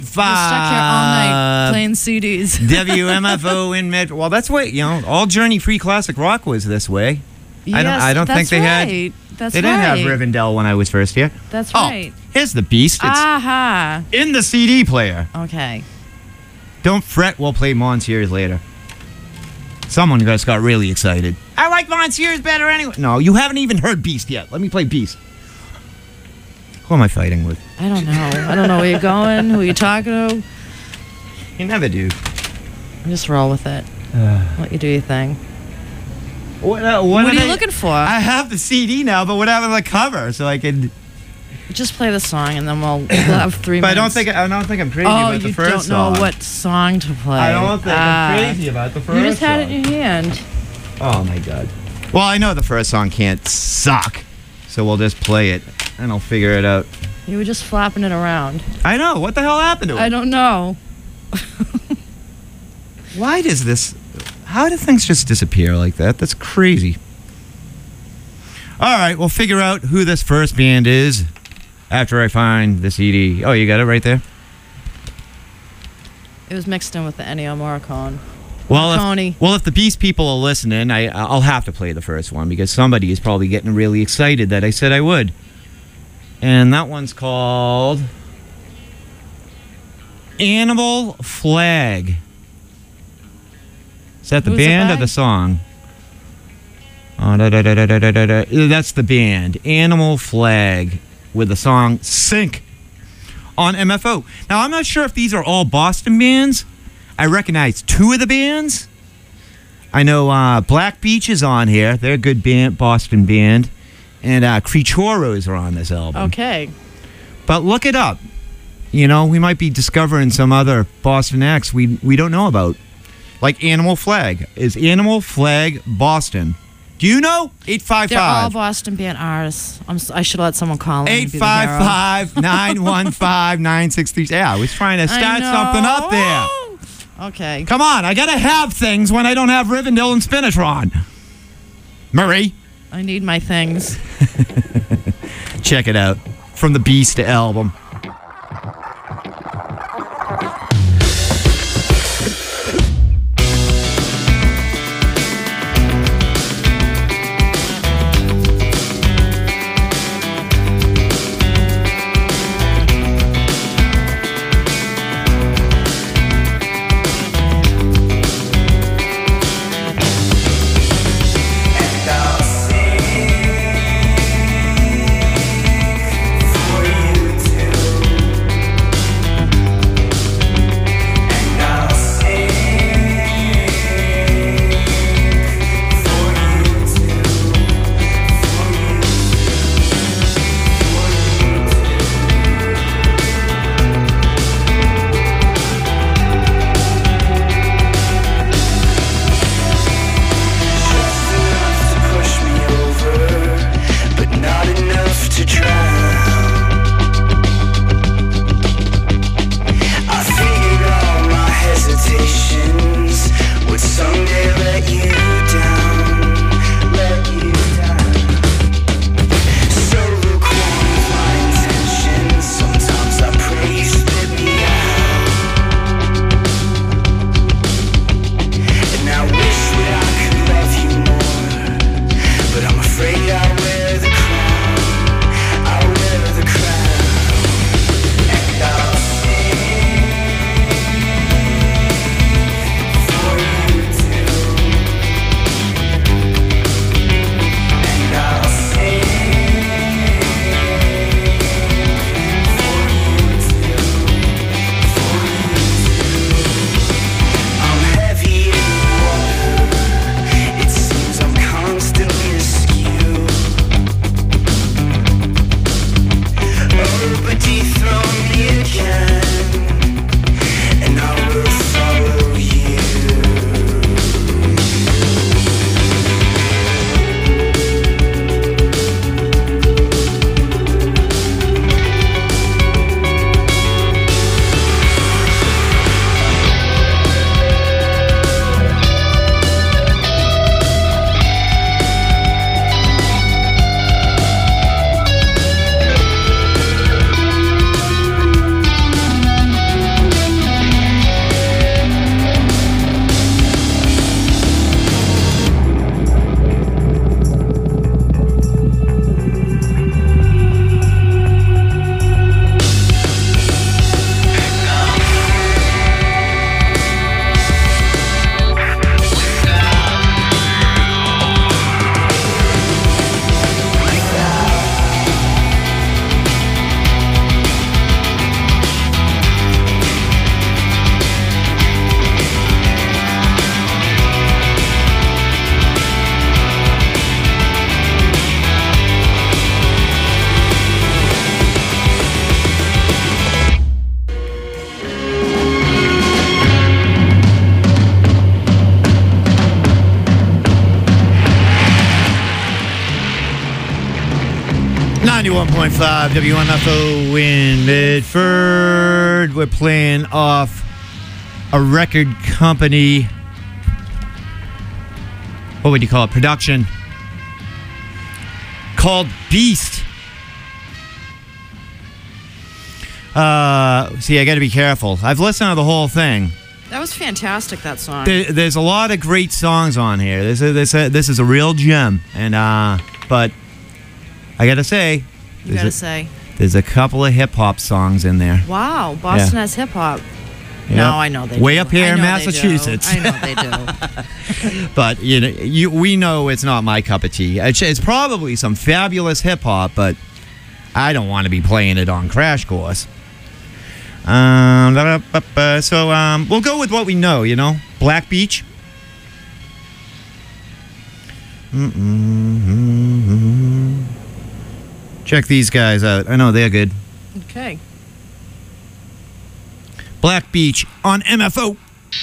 stuck here all night playing CDs. WMFO in Metro. Well, that's what, all Journey Free Classic Rock was this way. Yes, I don't think they had. That's They didn't have Rivendell when I was first here. That's right. Here's the beast. It's Aha. in the CD player. Okay. Don't fret, we'll play Monsieur's later. Someone just got really excited. I like Monsieur's better anyway. No, you haven't even heard Beast yet. Let me play Beast. Who am I fighting with? I don't know. I don't know where you're going, who you're talking to. You never do. Just roll with it. Let you do your thing. What are you looking for? I have the CD now, but what happened to the cover? So I could just play the song, and then we'll have 3 minutes. But I don't think I'm crazy about the first song. Oh, you don't know what song to play. I don't think I'm crazy about the first song. You just had it in your hand. Oh my God. Well, I know the first song can't suck, so we'll just play it, and I'll figure it out. You were just flapping it around. I know. What the hell happened to it? I don't know. Why does this... How do things just disappear like that? That's crazy. All right, we'll figure out who this first band is after I find the CD. Oh, you got it right there? It was mixed in with the Ennio Morricone. Well, if the Beast people are listening, I'll have to play the first one because somebody is probably getting really excited that I said I would. And that one's called Animal Flag. Is that the band or the song? Oh, that's the band. Animal Flag with the song Sink on MFO. Now, I'm not sure if these are all Boston bands. I recognize 2 of the bands. I know Black Beach is on here. They're a good band, Boston band. And Creaturos are on this album. Okay. But look it up. We might be discovering some other Boston acts we don't know about. Like Animal Flag. Is Animal Flag Boston? Do you know? 855. They're all Boston band artists. I should let someone call in. 855-915-9636. Yeah, I was trying to start something up there. Okay. Come on, I gotta have things when I don't have Rivendell and Spinatron. Marie. I need my things. Check it out. From the Beast album. For you to 91.5 WMFO in Medford. We're playing off a record company. What would you call it? Production. Called Beast. See, I got to be careful. I've listened to the whole thing. That was fantastic, that song. There's a lot of great songs on here. This is a real gem. And but I got to say, there's a couple of hip hop songs in there. Wow, Boston has hip hop. Yep. No, I know they do. Way up here in Massachusetts. I know they do. But we know it's not my cup of tea. It's probably some fabulous hip hop, but I don't want to be playing it on Crash Course. So we'll go with what we know. Black Beach. Check these guys out. I know they're good. Okay. Black Beach on MFO.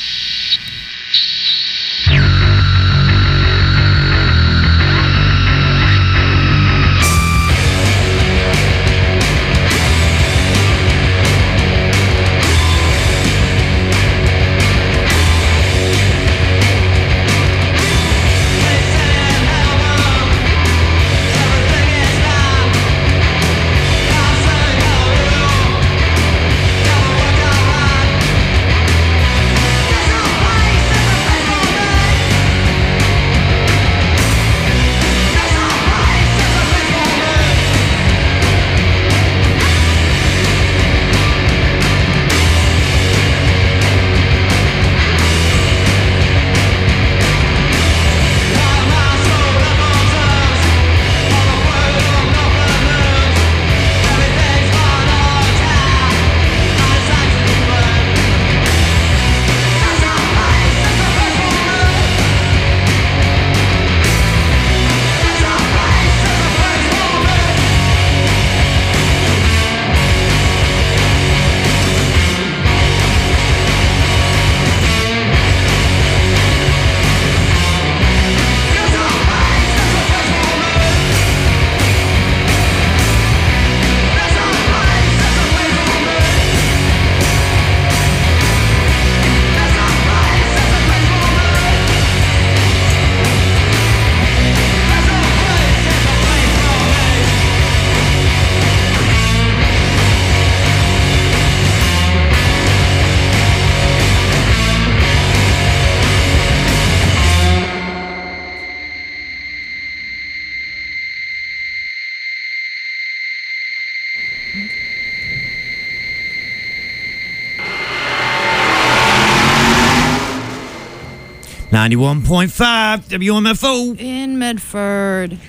.5 WMFO in Medford.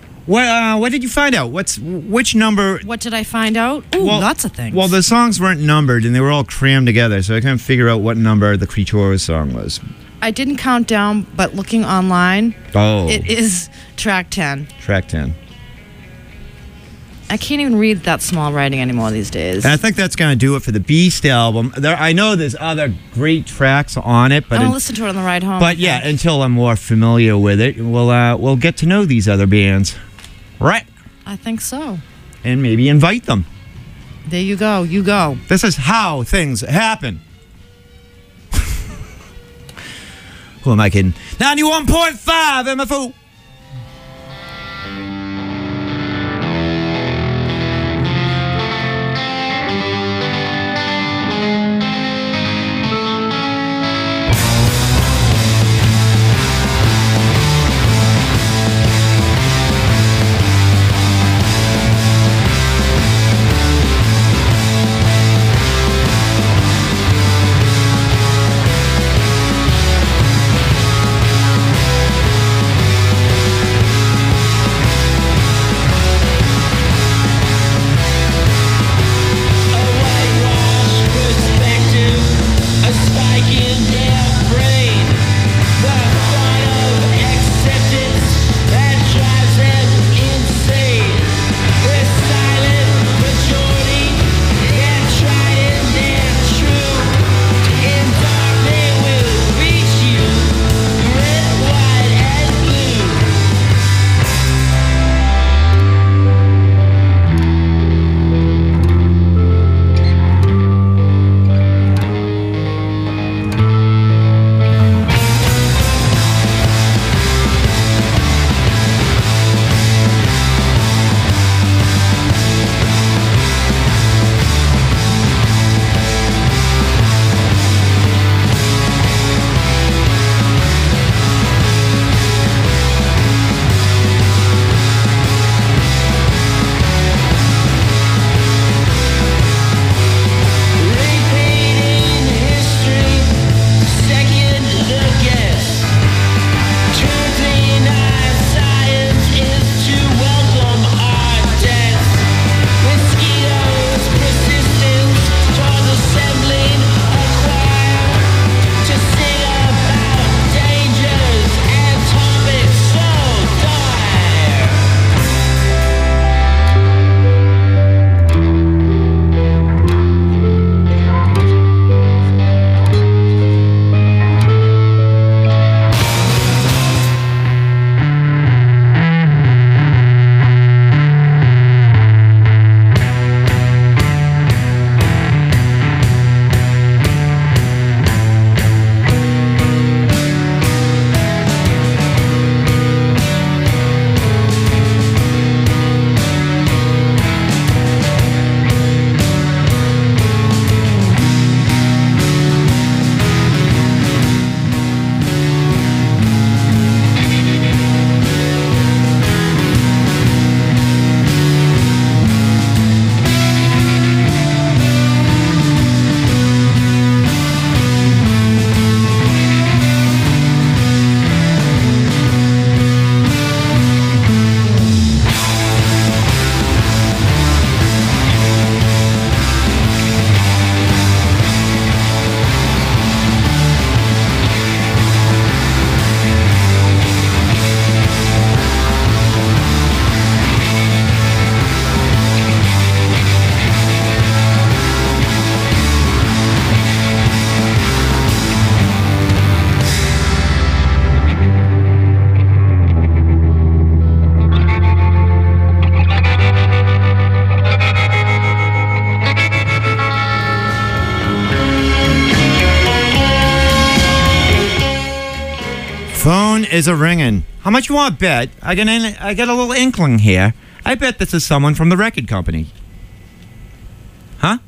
What did you find out? Which number? What did I find out? Ooh, lots of things. Well, the songs weren't numbered, and they were all crammed together, so I couldn't figure out what number the Creatures song was. I didn't count down, but looking online, it is track 10. Track 10. I can't even read that small writing anymore these days. And I think that's going to do it for the Beast album. I know there's other great tracks on it, but I'll listen to it on the ride home. But yeah, until I'm more familiar with it, we'll get to know these other bands, right? I think so. And maybe invite them. There you go. You go. This is how things happen. Who am I kidding? 91.5 MFO. is a ringing. How much you want to bet? I get a little inkling here. I bet this is someone from the record company. Huh?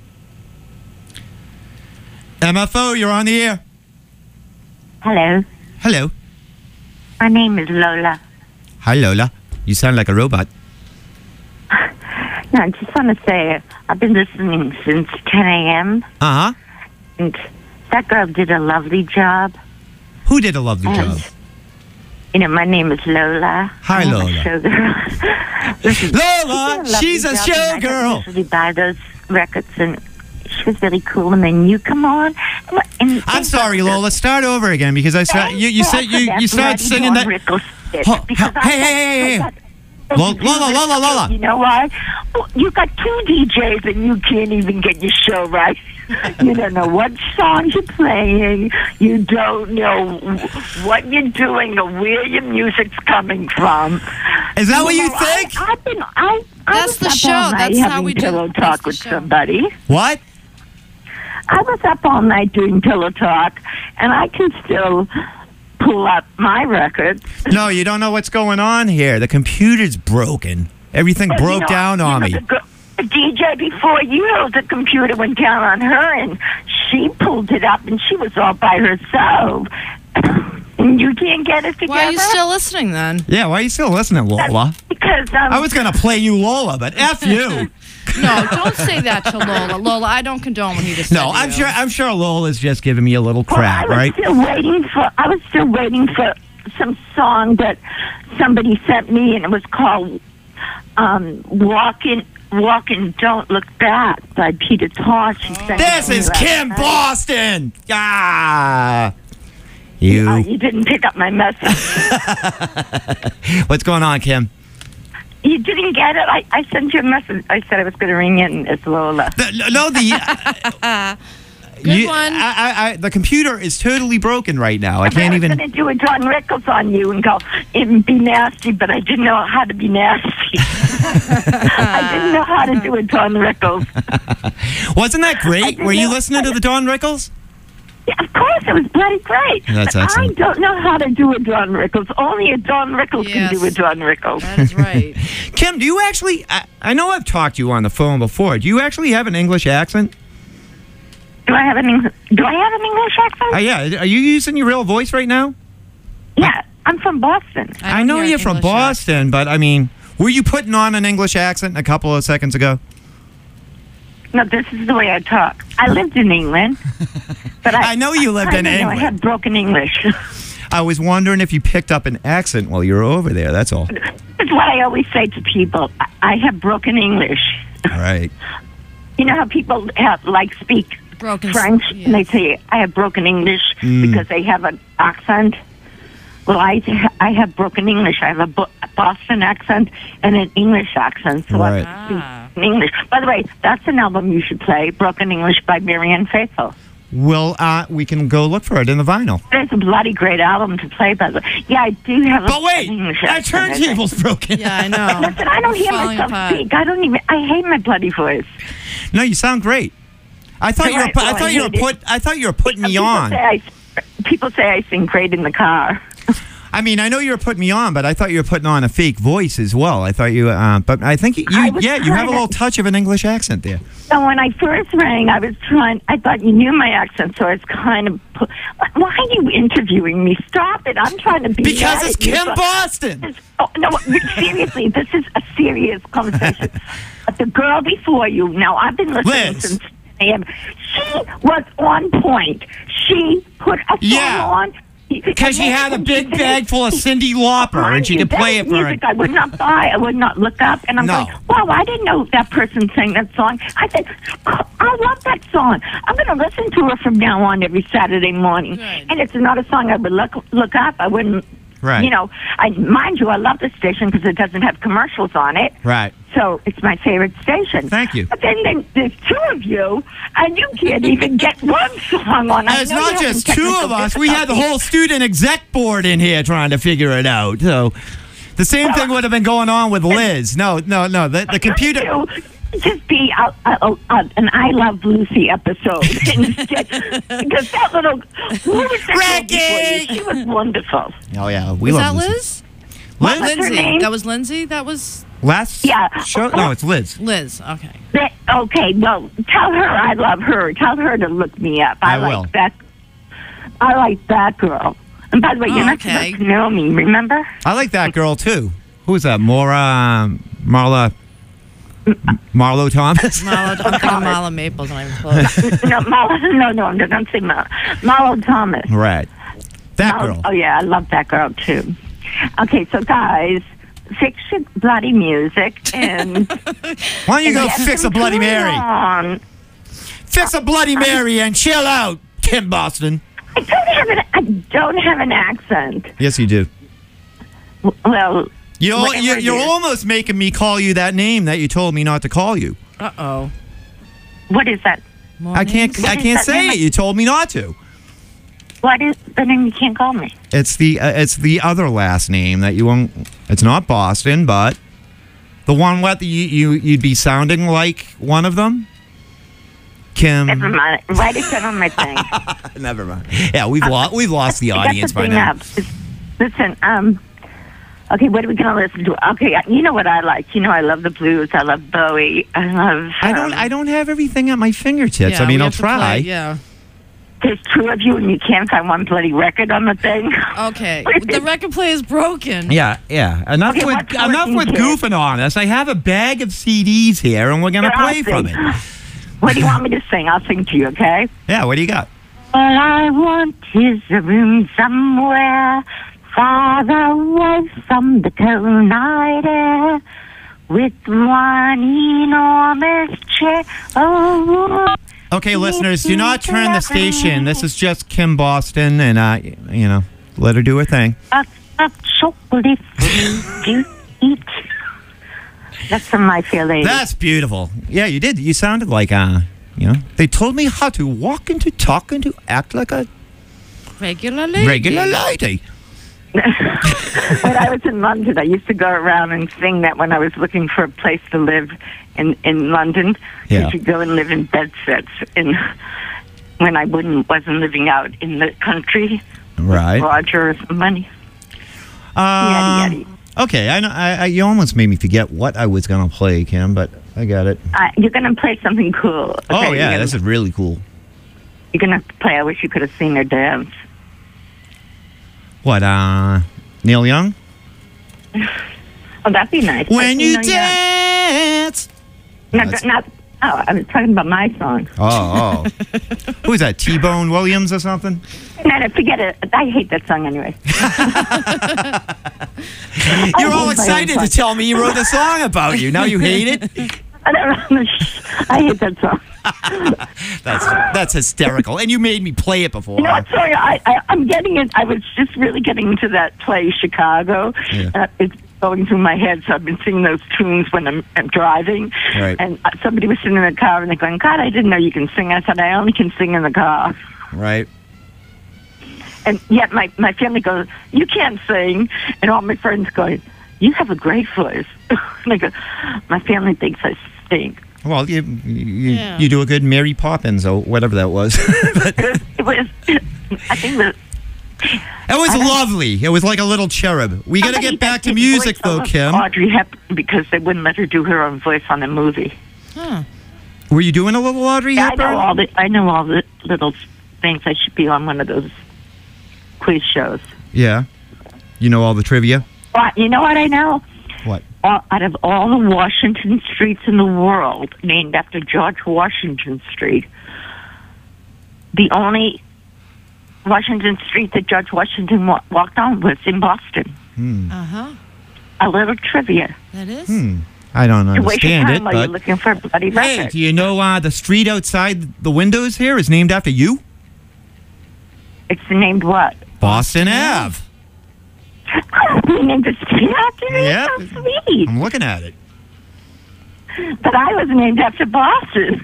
MFO, you're on the air. Hello. Hello. My name is Lola. Hi, Lola. You sound like a robot. No, I just want to say I've been listening since 10 a.m. Uh-huh. And that girl did a lovely job. Who did a lovely job? You know, my name is Lola. Hi, Lola. I'm a showgirl. Listen, Lola, she's a showgirl. I usually buy those records, and she was very cool. And then you come on. And I'm sorry, Lola. Start over again because I saw you said you started singing that. Hey. Lola. You know why? Well, you got two DJs and you can't even get your show right. You don't know what songs you're playing. You don't know what you're doing or where your music's coming from. Is that what you think? That's the show. That's how we do pillow talk with somebody. What? I was up all night doing pillow talk, and I can still pull up my records. No, you don't know what's going on here. The computer's broken. Everything broke down on me. The DJ before you, the computer went down on her, and she pulled it up, and she was all by herself. And you can't get it together? Why are you still listening, then? Yeah, why are you still listening, Lola? Because I was going to play you Lola, but F you. No, don't say that to Lola. Lola, I don't condone what he just said. No, I'm sure Lola's just giving me a little crap, right? I was still waiting for some song that somebody sent me, and it was called Walking Don't Look Back by Peter Tosh. This is Kim Boston! Ah! You didn't pick up my message. What's going on, Kim? You didn't get it? I sent you a message. I said I was going to ring in as Lola. Good one. The computer is totally broken right now. I can't even. I was going to do a John Rickles on you and go, and be nasty, but I didn't know how to be nasty. I didn't know how to do a John Rickles. Wasn't that great? Were you listening to the John Rickles? Yeah, of course, it was bloody great. That's but excellent. I don't know how to do a John Rickles. Only a John Rickles can do a John Rickles. That is right. Kim, do you actually? I know I've talked to you on the phone before. Do you actually have an English accent? Do I have an English accent? Yeah. Are you using your real voice right now? Yeah, I'm from Boston. I know you're from Boston, but I mean, were you putting on an English accent a couple of seconds ago? No, this is the way I talk. I lived in England, but I know you lived in England. I had broken English. I was wondering if you picked up an accent while you were over there. That's all. That's what I always say to people. I have broken English. All right. You know how people speak broken French, and they say I have broken English because they have an accent. Well, I have broken English. I have a Boston accent and an English accent. So right. I speak English. By the way, that's an album you should play, Broken English by Marianne Faithfull. Well, we can go look for it in the vinyl. It's a bloody great album to play, by the way. Yeah, I do have an English accent. That turntable's broken. Yeah, I know. Listen, I don't hear myself speak. I hate my bloody voice. No, you sound great. I thought you were putting me on. People say I sing great in the car. I mean, I know you were putting me on, but I thought you were putting on a fake voice as well. I thought you, but I think you have a little touch of an English accent there. So when I first rang, I thought you knew my accent, so I was kind of, why are you interviewing me? Stop it. I'm trying to be because it's Kim Boston. No, seriously, this is a serious conversation. But the girl before you, now I've been listening since a.m. She was on point. She put a song on. Because she had a big bag full of Cyndi Lauper, and she could play it for her. I would not buy. I would not look up. And I'm going, wow, I didn't know that person sang that song. I said, I love that song. I'm going to listen to her from now on every Saturday morning. Good. And it's not a song I would look up. I wouldn't. Right. You know, mind you, I love the station because it doesn't have commercials on it. Right. So it's my favorite station. Thank you. But then there's two of you, and you can't even get one song on. It's not just two of us. We had the whole student exec board in here trying to figure it out. So the same thing would have been going on with Liz. No. The computer. just be an I Love Lucy episode instead? Because that little who was that girl before you? She was wonderful. Oh yeah, Was that Liz? What was her Lindsay. name? That was Lindsay. That was last show. No, it's Liz. Liz. Okay. Okay, well, tell her I love her. Tell her to look me up. I will. like that. I like that girl. And by the way, you're not okay. supposed to know me, remember? I like that girl too. Who is that? Marlo Thomas. I'm thinking Marla Maples, and I'm close. No, don't say Marlo. Marlo Thomas. Right. That girl. Oh, yeah, I love that girl, too. Okay, so, guys, fix your bloody music and... Why don't you go fix a Bloody Mary? On. Fix a Bloody Mary and chill out, Kim Boston. I don't have an accent. Yes, you do. Well... You're almost making me call you that name that you told me not to call you. Uh-oh. What is that? I can't say it. You told me not to. What is the name you can't call me? It's the other last name that you won't. It's not Boston, but the one what you'd be sounding like one of them. Kim. Never mind. Write it down on my thing. Never mind. Yeah, we've lost the audience by now. Listen, okay, what are we going to listen to? Okay, you know what I like. You know I love the blues. I love Bowie. I love... I don't have everything at my fingertips. Yeah, I mean, I'll try. Yeah. There's two of you and you can't find one bloody record on the thing. Okay. The record player is broken. Yeah. Enough with goofing on us. I have a bag of CDs here, and we're going to play from it. What do you want me to sing? I'll sing to you, okay? Yeah, what do you got? All I want is a room somewhere far away from the cold night air, with one enormous chair. Oh, okay, listeners, do not turn the station. This is just Kim Boston, and let her do her thing. A chocolate for you to eat. That's from My Fair Lady. That's beautiful. Yeah, you did. You sounded like they told me how to walk and to talk and to act like a regular lady. When I was in London, I used to go around and sing that when I was looking for a place to live in London. Yeah. I should go and live in bedsets when I wasn't living out in the country. Right. With Roger or some money. Yaddy. Okay, I know. You almost made me forget what I was going to play, Kim, but I got it. You're going to play something cool. Okay? Oh, yeah, this is really cool. You're going to play I Wish You Could Have Seen Her Dance. What, Neil Young? Oh, that'd be nice. When you dance! I was talking about my song. Oh. Who is that, T-Bone Williams or something? No, forget it. I hate that song anyway. You're all excited to tell me you wrote a song about you. Now you hate it? I hate that song. That's hysterical. And you made me play it before. You know what, sorry, I'm getting it. I was just really getting into that play, Chicago. Yeah. It's going through my head, so I've been singing those tunes when I'm driving. Right. And somebody was sitting in the car, and they're going, God, I didn't know you can sing. I said, I only can sing in the car. Right. And yet my family goes, you can't sing. And all my friends going, you have a great voice. And I go, my family thinks I stink. Well, you do a good Mary Poppins or whatever that was. It was, I think that... It was lovely. It was like a little cherub. We got to get back to music, though, Kim. Audrey Hepburn, because they wouldn't let her do her own voice on the movie. Huh. Were you doing a little Audrey Hepburn? I know all the little things. I should be on one of those quiz shows. Yeah. You know all the trivia? Well, you know what I know? What? Out of all the Washington streets in the world named after George Washington Street, the only Washington Street that George Washington walked on was in Boston. Uh-huh. A little trivia. That is? I don't understand it, but... You're looking for a bloody record. Hey, do you know the street outside the windows here is named after you? It's named what? Boston Ave. You named the street after me? Yep. So sweet. I'm looking at it. But I was named after Boston.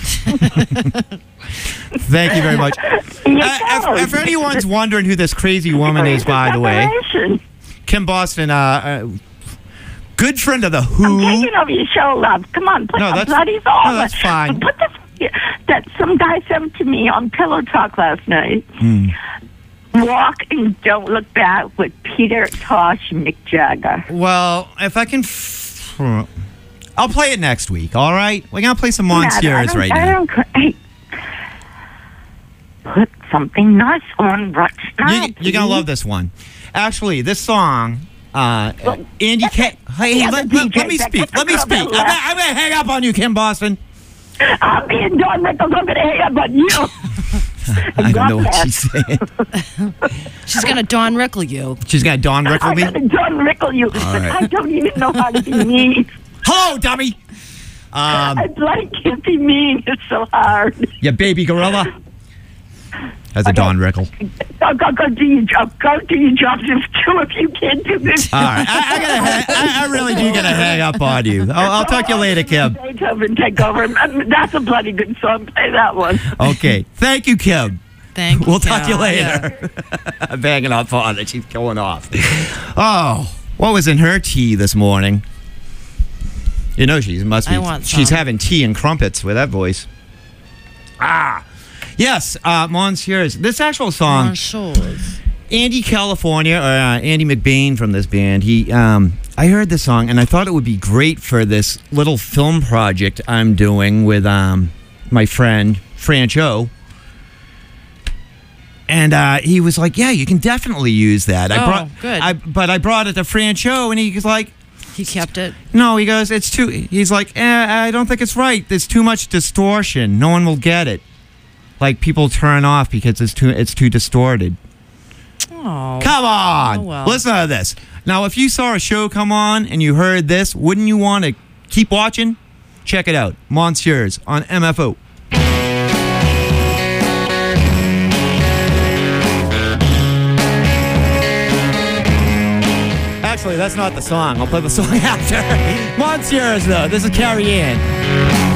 Thank you very much. If anyone's wondering who this crazy woman is, by the way, Kim Boston, Good friend of the I'm Who. taking over your show, love. Come on, put the bloody song. No, that's fine. Put that some guy sent to me on Pillow Talk last night. Walk and Don't Look Back with Peter Tosh and Mick Jagger. Well, if I can... I'll play it next week, all right? We're going to play some Monsieurs right now. Hey, put something nice on right now. You're going to love this one. Actually, this song... Andy K. Hey, let me speak. Let me speak. I'm going to hang up on you, Kim Boston. I'm being Dawn Rickles. I'm going to hang up on you. I don't know what she's saying. She's going to Dawn Rickle you. She's going to Dawn Rickle me? I'm going to Dawn Rickle you. But I don't even know how to be mean. Hello, dummy. I'd like to be mean. It's so hard. You baby gorilla. That's a Dawn Rickle. Go do your job. Go do your job. If you can't do this. All right. I really do got to hang up on you. I'll talk to you later, Kim. Beethoven, take over. That's a bloody good song. Play that one. Okay. Thank you, Kim. Thank you. We'll talk to you later. Yeah. I'm banging up on it. She's going off. Oh, what was in her tea this morning? You know she's having tea and crumpets with that voice. Yes, Monsieurs. This actual song, Andy California, or Andy McBain from this band, I heard this song, and I thought it would be great for this little film project I'm doing with my friend, Francho. And he was like, yeah, you can definitely use that. Good. But I brought it to Francho, and he was like... He kept it? No, he goes, it's too... He's like, I don't think it's right. There's too much distortion. No one will get it. Like, people turn off because it's too distorted. Oh. Come on! Oh, well. Listen to this. Now, if you saw a show come on and you heard this, wouldn't you want to keep watching? Check it out. Monsieurs on MFO. Actually, that's not the song. I'll play the song after. Monsieurs, though. This is Carrie Ann.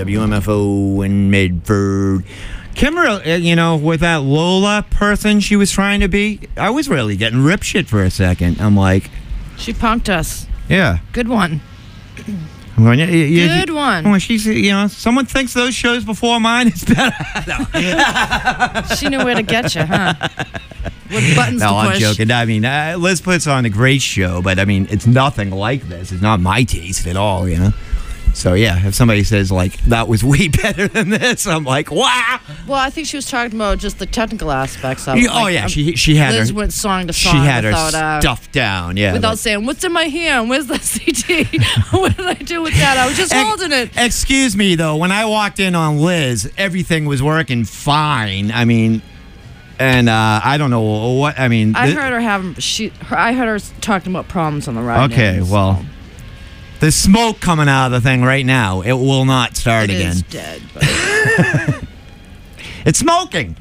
WMFO in Medford. Kimberly, with that Lola person she was trying to be, I was really getting rip shit for a second. I'm like... She punked us. Yeah. Good one. I'm going, Good one. Well, she's, someone thinks those shows before mine is better. She knew where to get you, huh? What buttons to push. I'm joking. I mean, Liz puts on a great show, but I mean, it's nothing like this. It's not my taste at all, So, yeah, if somebody says, like, that was way better than this, I'm like, wow. Well, I think she was talking about just the technical aspects of it. Oh, yeah, she had Liz her... went song to song. She had without, her stuff down, yeah. Without saying, what's in my hand? Where's the CD? What did I do with that? I was just holding it. Excuse me, though. When I walked in on Liz, everything was working fine. I mean... And I don't know what... I mean... I heard her I heard her talking about problems on the ride. Okay, well... There's smoke coming out of the thing right now. It will not start again. It is dead. But... It's smoking.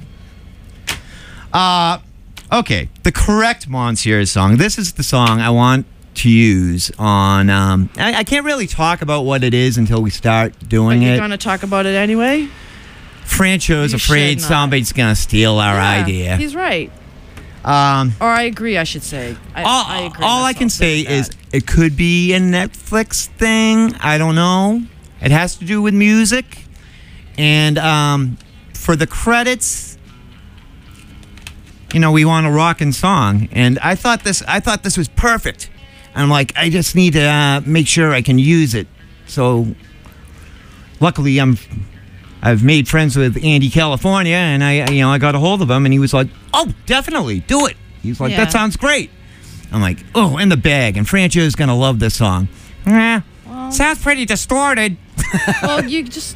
Okay, the correct Monsieur's song. This is the song I want to use on... I can't really talk about what it is until we start doing it. You're going to talk about it anyway? Francho's afraid somebody's going to steal our idea. He's right. Or I agree, I should say. I agree. All I can say is it could be a Netflix thing. I don't know. It has to do with music. And for the credits, we want a rockin' song. And I thought this was perfect. And I'm like, I just need to make sure I can use it. So luckily I've made friends with Andy California, and I got a hold of him, and he was like, "Oh, definitely, do it." He's like, "That sounds great." I'm like, "Oh, in the bag," and Francho's gonna love this song. Sounds pretty distorted. Well, you just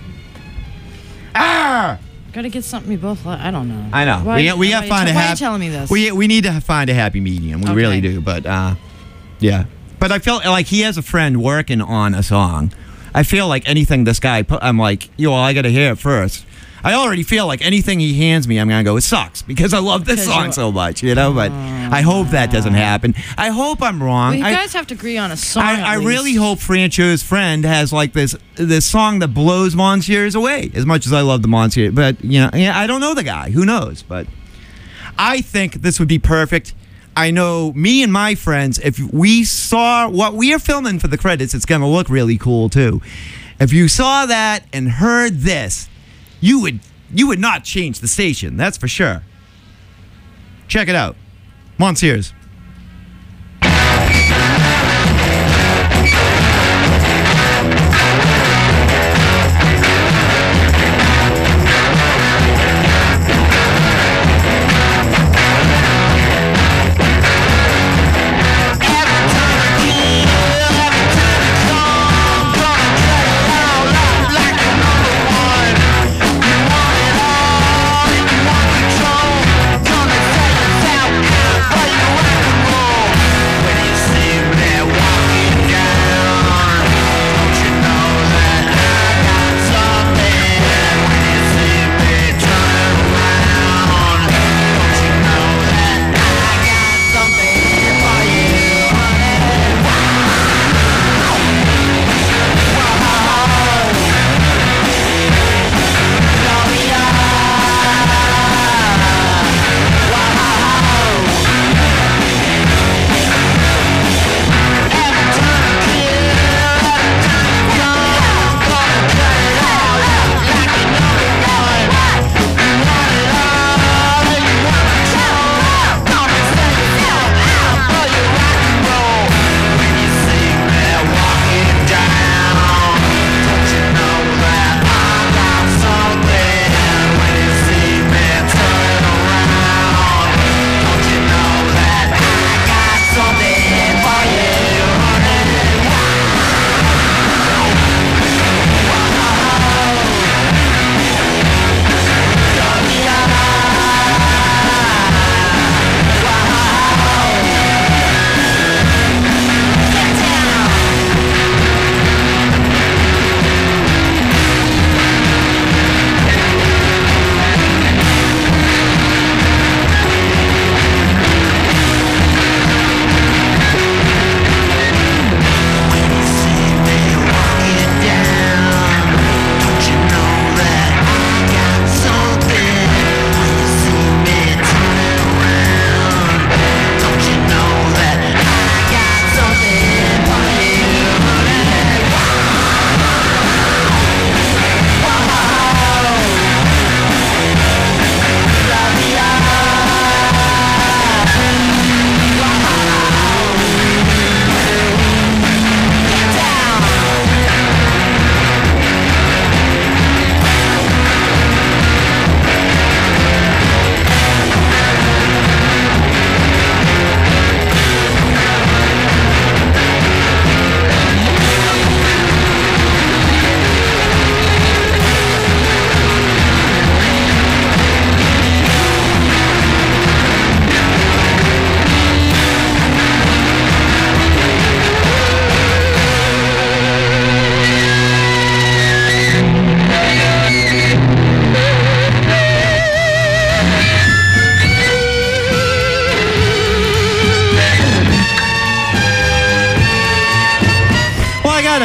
gotta get something you both like. I don't know. I know. We gotta find a happy. Why are you telling me this? We need to find a happy medium. We really do. But yeah. But I felt like he has a friend working on a song. I feel like anything this guy put, I'm like, I got to hear it first. I already feel like anything he hands me, I'm going to go, it sucks because I love this song so much, But I hope that doesn't happen. I hope I'm wrong. Well, you guys have to agree on a song. I really hope Francho's friend has like this song that blows Monsieur's away as much as I love the Monsieur. But, I don't know the guy. Who knows? But I think this would be perfect. I know me and my friends, if we saw what we are filming for the credits, it's going to look really cool, too. If you saw that and heard this, you would not change the station, that's for sure. Check it out. Monsieur's.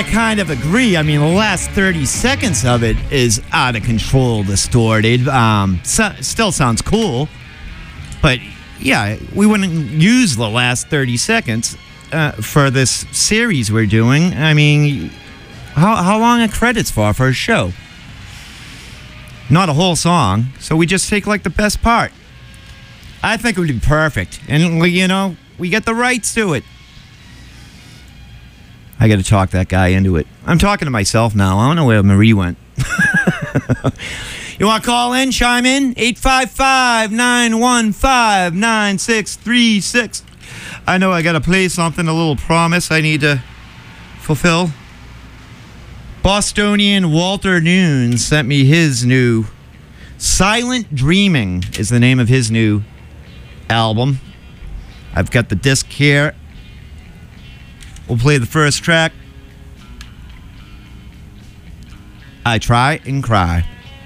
kind of agree. I mean, the last 30 seconds of it is out of control, distorted. Still sounds cool. But, yeah, we wouldn't use the last 30 seconds for this series we're doing. I mean, how long are credits for a show? Not a whole song. So we just take, like, the best part. I think it would be perfect. And, you know, we get the rights to it. I got to talk that guy into it. I'm talking to myself now. I don't know where Marie went. You want to call in, chime in? 855-915-9636. I know I got to play something, a little promise I need to fulfill. Bostonian Walter Noon sent me his new Silent Dreaming is the name of his new album. I've got the disc here. We'll play the first track. I Try and Cry.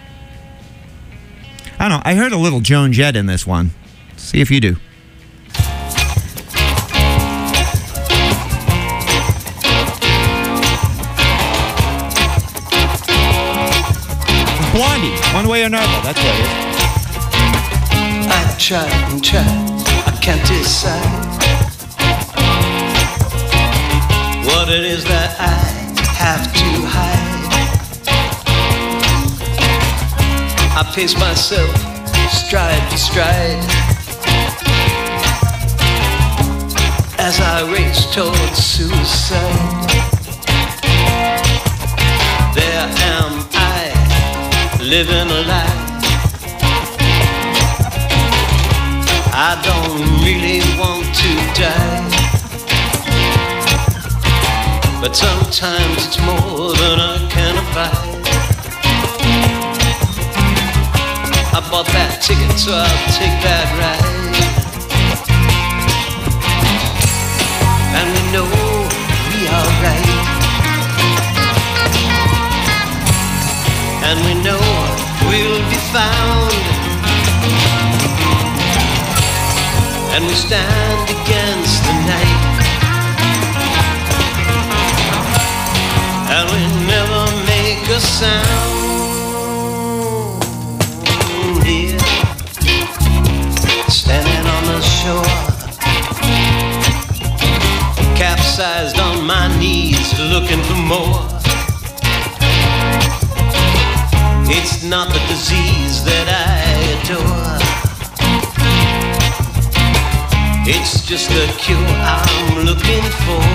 I don't know. I heard a little Joan Jett in this one. See if you do. Blondie, one way or another. That's what it is. I try and try. I can't decide what it is that I have to hide. I pace myself stride to stride as I race towards suicide. There am I, living a lie. I don't really want to die, but sometimes it's more than I can abide. I bought that ticket, so I'll take that ride. And we know we are right, and we know we'll be found, and we stand against the night. And we never make a sound here, standing on the shore, capsized on my knees, looking for more. It's not the disease that I adore, it's just the cure I'm looking for.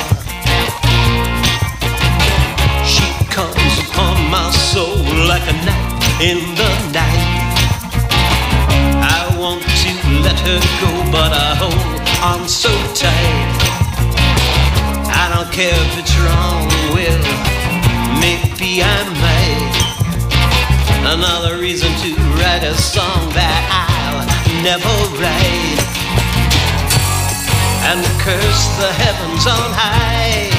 Comes upon my soul like a knife in the night. I want to let her go, but I hold on so tight. I don't care if it's wrong, well, maybe I might. Another reason to write a song that I'll never write, and curse the heavens on high.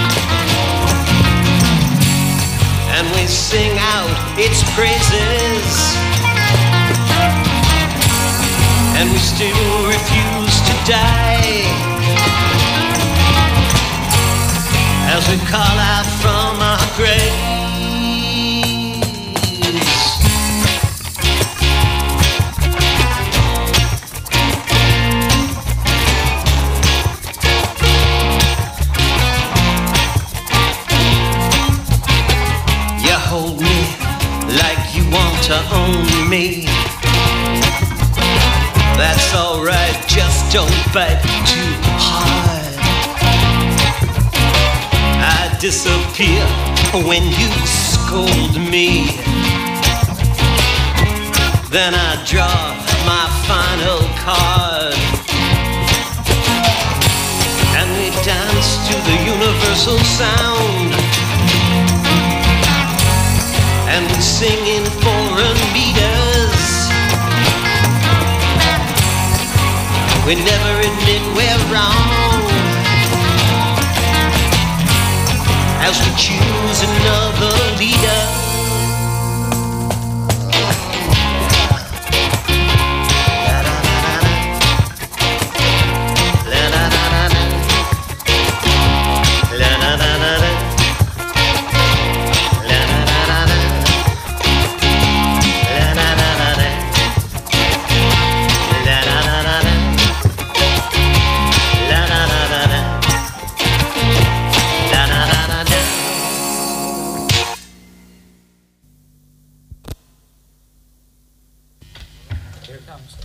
And we sing out its praises, and we still refuse to die, as we call out from our graves. Hold me like you want to own me. That's alright, just don't bite too hard. I disappear when you scold me, then I draw my final card, and we dance to the universal sound, and we sing in foreign meters. We never admit we're wrong, as we choose another leader. Here it comes.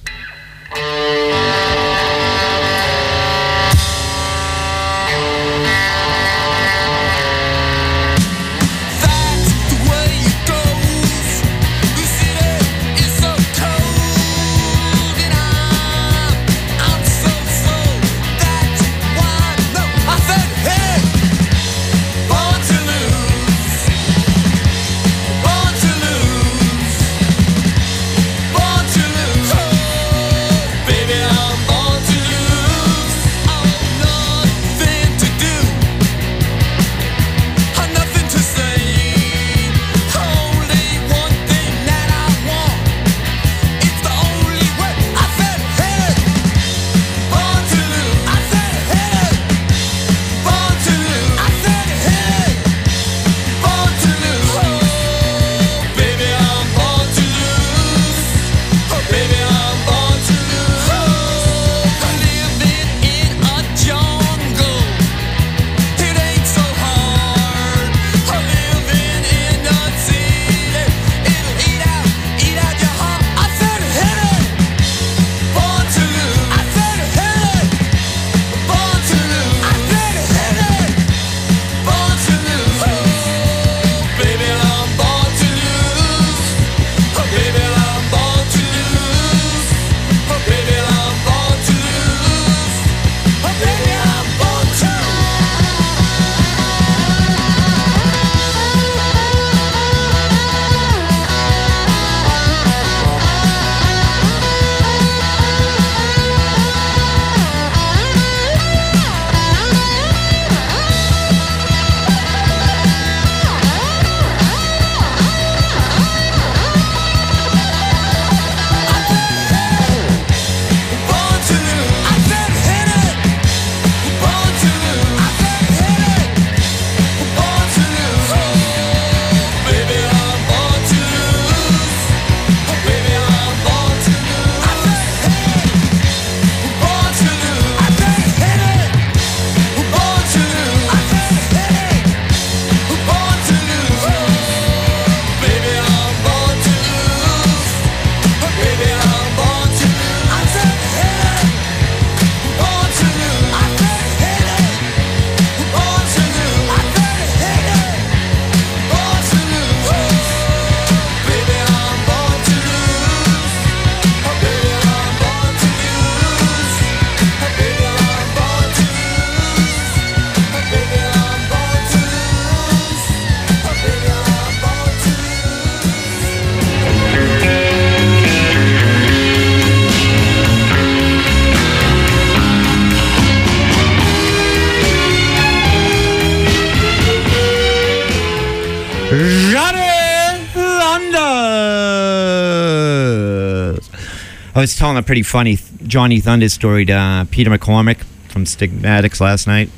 I was telling a pretty funny Johnny Thunders story to Peter McCormick from Stigmatics last night.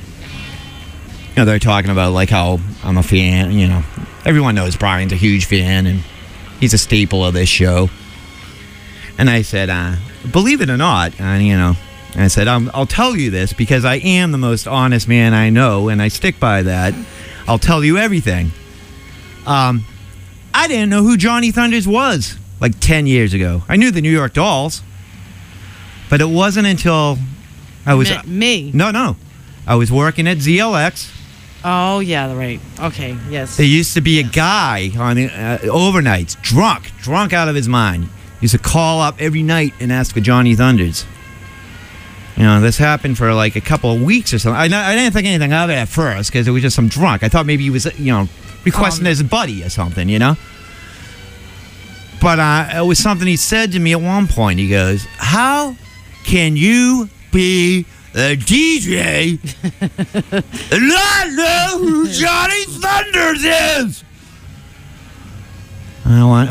You know, they're talking about like how I'm a fan, you know. Everyone knows Brian's a huge fan and he's a staple of this show. And I said, believe it or not, you know, I said, I'll tell you this because I am the most honest man I know and I stick by that. I'll tell you everything. I didn't know who Johnny Thunders was like 10 years ago. I knew the New York Dolls, but it wasn't until I was... Me? No. I was working at ZLX. Oh, yeah, right. Okay, yes. There used to be a guy on the overnights, drunk out of his mind. He used to call up every night and ask for Johnny Thunders. You know, this happened for like a couple of weeks or something. I didn't think anything of it at first because it was just some drunk. I thought maybe he was, you know, requesting his buddy or something, you know? But it was something he said to me at one point. He goes, how can you be a DJ and not know who Johnny Thunders is? And I went,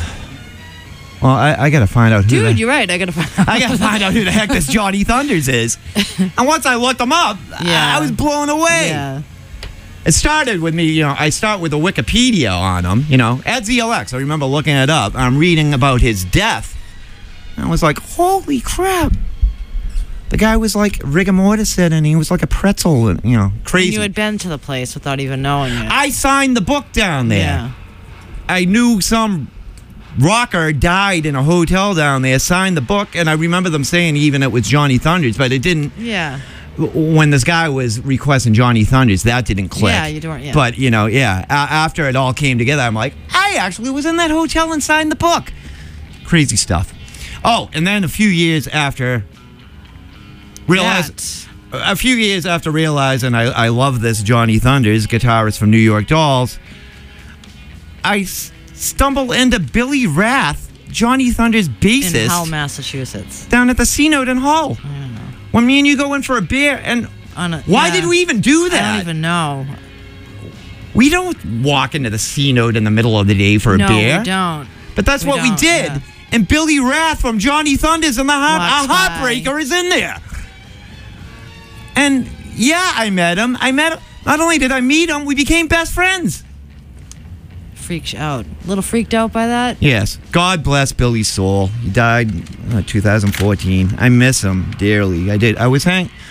well, I got to find out who Dude, you're right. I got to find out who the heck this Johnny Thunders is. And once I looked him up, I was blown away. Yeah. It started with me, you know, I start with a Wikipedia on him, you know, at ZLX. I remember looking it up. I'm reading about his death. And I was like, holy crap. The guy was like rigor mortis and he was like a pretzel, and, you know, crazy. And you had been to the place without even knowing it. I signed the book down there. Yeah. I knew some rocker died in a hotel down there, signed the book, and I remember them saying even it was Johnny Thunders, but it didn't. Yeah. When this guy was requesting Johnny Thunders, that didn't click. Yeah, you don't. Yeah. But after it all came together, I'm like, I actually was in that hotel and signed the book. Crazy stuff. Oh, and then a few years after realizing I love this Johnny Thunders, guitarist from New York Dolls, I stumbled into Billy Rath, Johnny Thunders' bassist, in Hull, Massachusetts, down at the C-Note in Hull. I don't know. When me and you go in for a beer, and why did we even do that? I don't even know. We don't walk into the C-Note in the middle of the day for a beer. No, we don't. But that's what we did. Yeah. And Billy Rath from Johnny Thunders and the Heartbreaker is in there. And I met him. Not only did I meet him, we became best friends. Freaks you out. A little freaked out by that? Yes. God bless Billy's soul. He died in 2014. I miss him dearly. I did. I was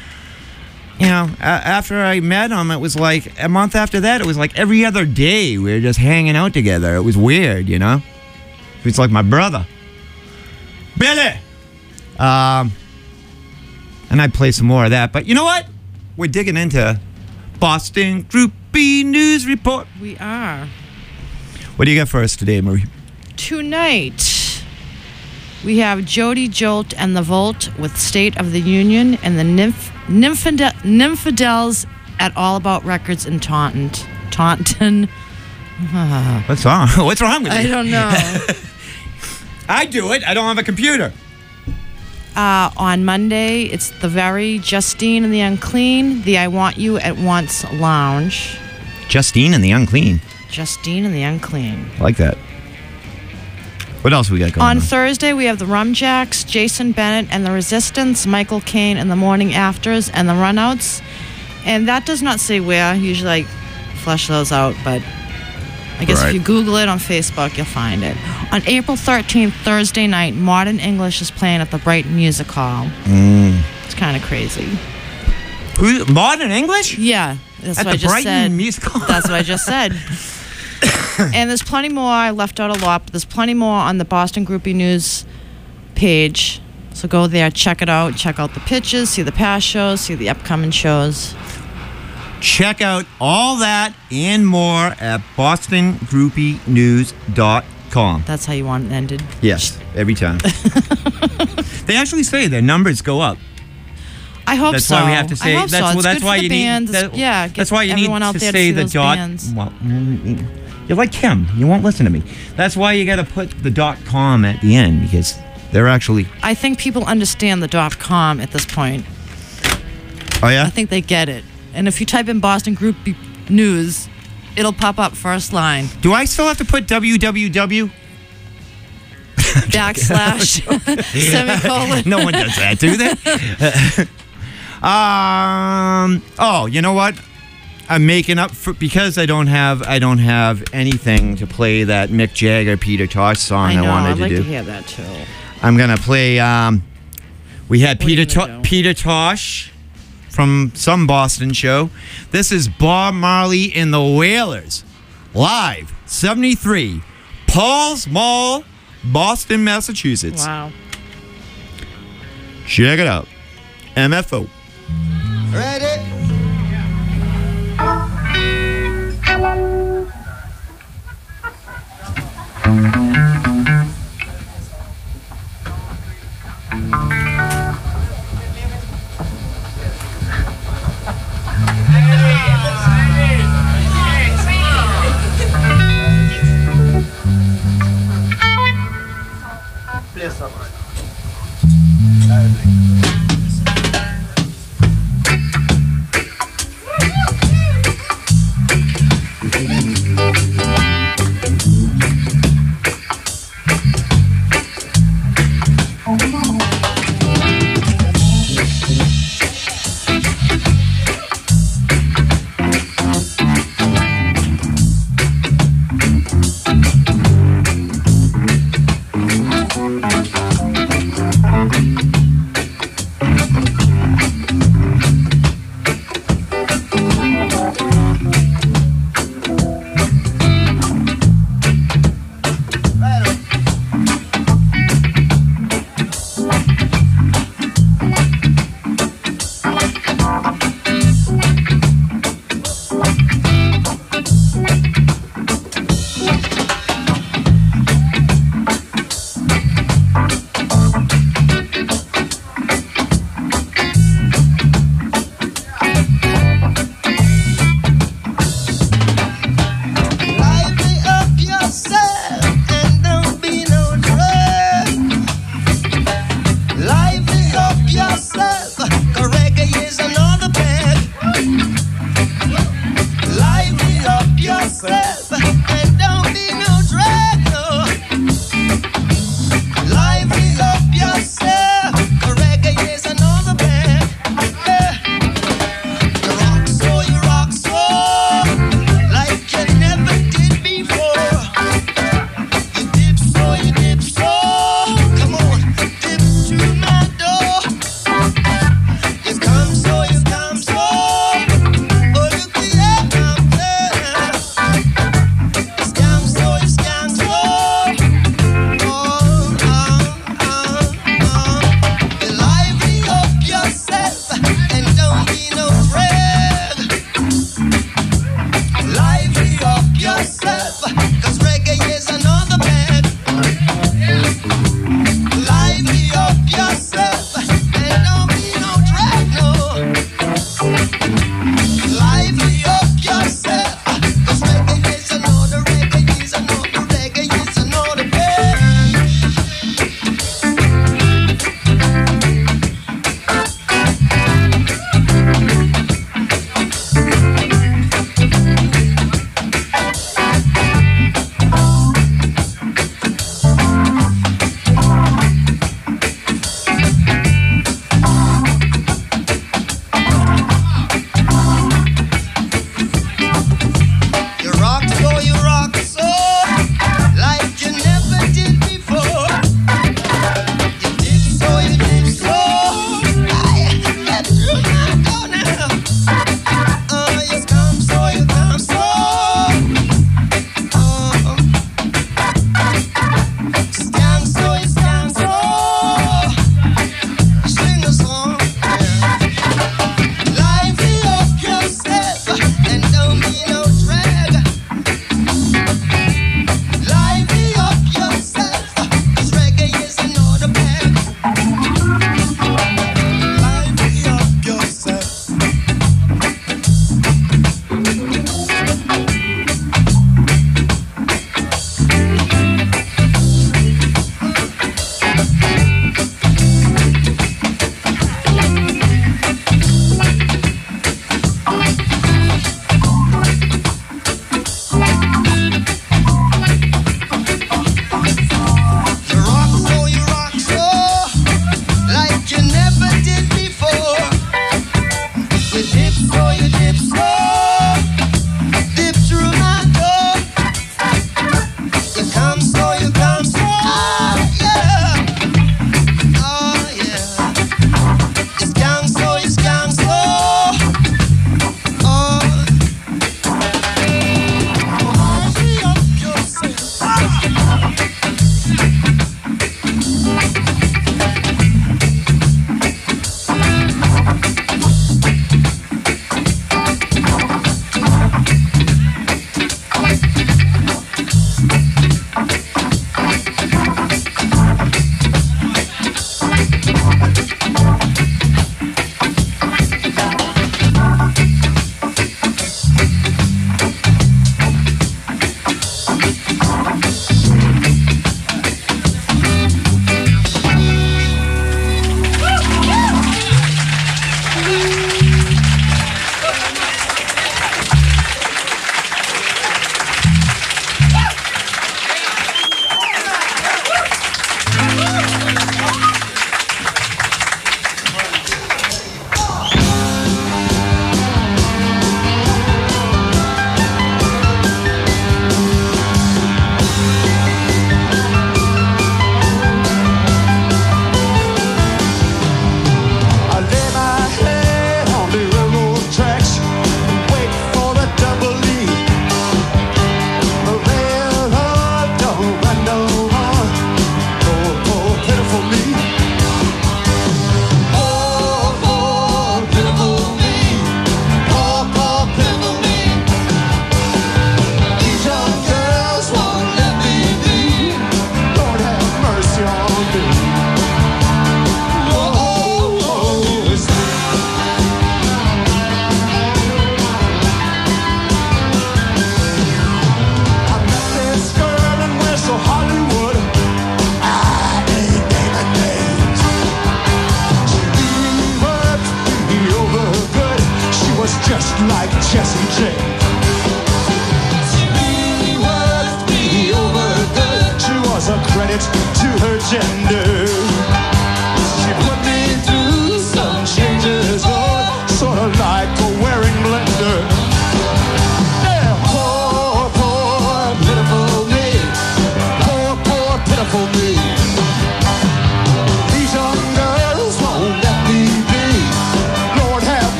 after I met him, it was like a month after that, it was like every other day we were just hanging out together. It was weird, He was like my brother. Billy! And I'd play some more of that. But you know what? We're digging into Boston Groupie News Report. We are. What do you got for us today, Marie? Tonight, we have Jody Jolt and the Volt with State of the Union and the Nymphadels at All About Records in Taunton. What's wrong? What's wrong with you? I don't know. I do it. I don't have a computer. On Monday, it's the very Justine and the Unclean, the I Want You at Once Lounge. Justine and the Unclean. Justine and the Unclean. I like that. What else we got going on? On Thursday, we have the Rumjacks, Jason Bennett and the Resistance, Michael Caine and the Morning Afters, and the Runouts. And that does not say where. Usually I flesh those out, but I guess if you Google it on Facebook, you'll find it. On April 13th, Thursday night, Modern English is playing at the Brighton Music Hall. It's kind of crazy. Modern English? Yeah. That's what I just said. Music Hall? That's what I just said. And there's plenty more. I left out a lot, but there's plenty more on the Boston Groupie News page. So go there, check it out. Check out the pitches, see the past shows, see the upcoming shows. Check out all that and more at bostongroupinews.com. That's how you want it ended? Yes, every time. They actually say their numbers go up. I hope that's so. That's why we have to say. I hope that's, so. well, that's why you need. That's why you need to say the dot. Bands. Well, you're like Kim. You won't listen to me. That's why you got to put the .com at the end because they're actually. I think people understand the .com at this point. Oh yeah. I think they get it. And if you type in Boston Groupie News, it'll pop up first line. Do I still have to put www? Backslash semicolon. No one does that, do they? Oh, you know what? I'm making up for because I don't have anything to play that Mick Jagger Peter Tosh song I wanted I'd like to do. to hear that too. I'm gonna play. We had Peter Tosh from some Boston show. This is Bob Marley and the Wailers live '73, Paul's Mall, Boston, Massachusetts. Wow. Check it out. MFO. Ready?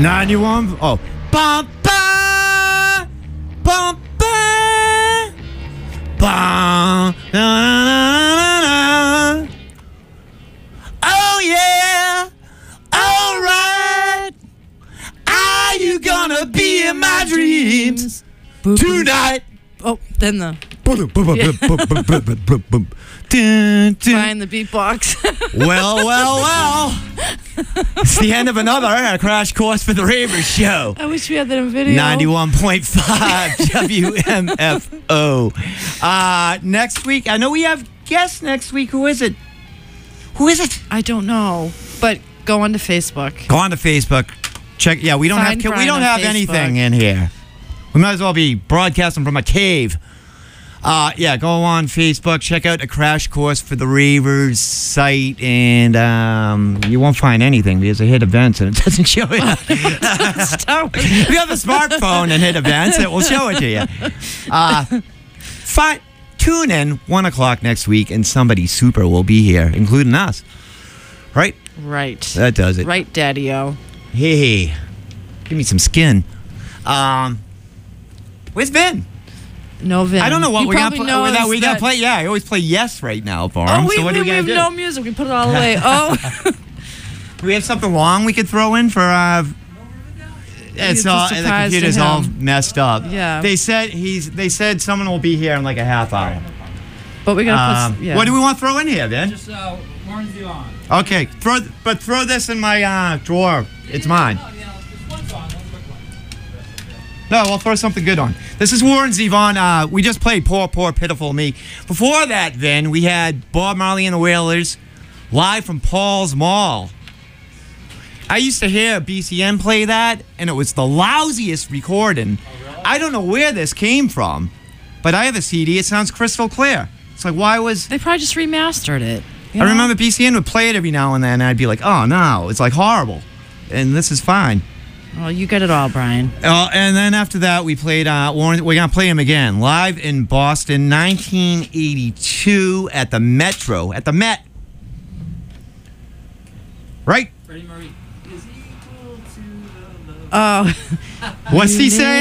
91. Oh. Bum, ba, bum, ba, bum, na, na, na, na, na. Oh, yeah. All right. Are you gonna be in my dreams tonight? Oh, then the find the beatbox. Well. It's the end of another Crash Course for the Ravers show. I wish we had that in video. 91.5 WMFO. Next week, I know we have guests next week. Who is it? I don't know, but go onto Facebook. Go on to Facebook. Check. Yeah, we don't Find have Brian on anything Facebook. in here. We might as well be broadcasting from a cave. Yeah, go on Facebook. Check out A Crash Course for the Ravers site, and you won't find anything because I hit events and it doesn't show it. If you have a smartphone and hit events, it will show it to you. Tune in 1 o'clock next week, and somebody super will be here, including us. Right? Right. That does it. Right, Daddy-O. Hey, give me some skin. Where's Vin? No, Vin. I don't know what He we're gonna probably play. knows We gotta that- play. Yeah, I always play yes right now for him. Oh, so what do we we gotta have do? no music. We put it all away. Oh. Do we have something long we could throw in for? It's a all the surprise to computer's all him. messed up. Yeah. They said someone will be here in like a half hour. But we gotta put. Yeah. What do we want to throw in here, Vin? Just Warren Zevon. Okay, throw this in my drawer. It's mine. Just one song, one quick one. No, we'll throw something good on. This is Warren Zevon. We just played Poor, Poor, Pitiful Me. Before that, then, we had Bob Marley and the Wailers live from Paul's Mall. I used to hear BCN play that, and it was the lousiest recording. Oh, really? I don't know where this came from, but I have a CD. It sounds crystal clear. It's like, why was... They probably just remastered it. you I know? remember BCN would play it every now and then, and I'd be like, oh, no, it's like horrible. And this is fine. Well, you get it all, Brian. And then after that, we played Warren. We're going to play him again. Live in Boston, 1982 at the Metro. At the Met. Right? Freddie Mercury is equal to the love. Oh. What's he saying?